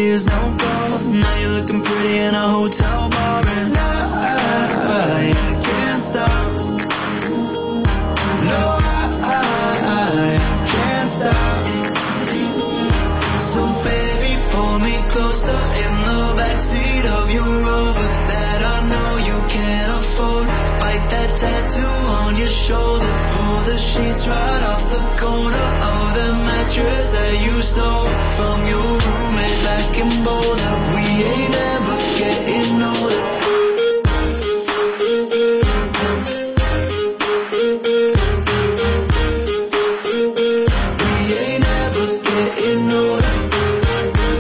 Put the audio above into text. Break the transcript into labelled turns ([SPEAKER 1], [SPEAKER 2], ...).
[SPEAKER 1] years, no calls. Now you're looking pretty in a hotel bar, and I can't stop. No, I can't stop. So baby, pull me closer in the backseat of your Rover that I know you can't afford. Bite that tattoo on your shoulder. Pull the sheets right off the corner of the mattress that you stole from your roommate back in Boulder. We ain't ever getting old.